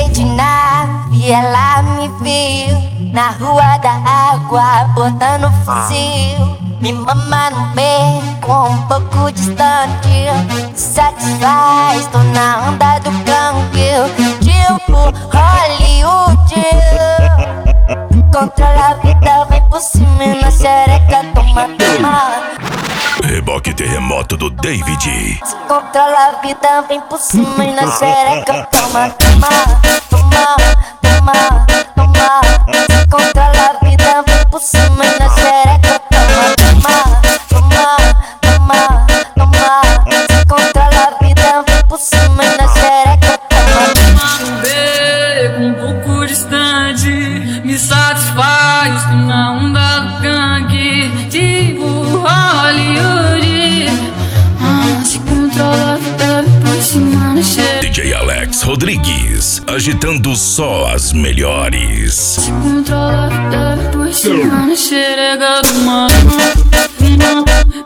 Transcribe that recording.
Cheguei de nave, ela me viu na rua da água, botando fuzil. Me mama no beco, um pouco distante. Satisfaz, tô na onda do gangue. Tipo Hollywood. Controla a vida, vem por cima e na xereca, toma. Reboque terremoto do David. Se controla a vida, vem por cima e na xereca, toma. Se controla a vida, vem por cima e na xereca, toma. Se controla a vida, vem por cima e na xereca, toma. Beco um pouco distante, me satisfaz, tô na onda do gangue, tipo Hollywood. Se controla a vida, vem por cima na xereca. DJ Alex Rodrigues, agitando só as melhores. Se controla a vida, vem por cima na xereca do mano.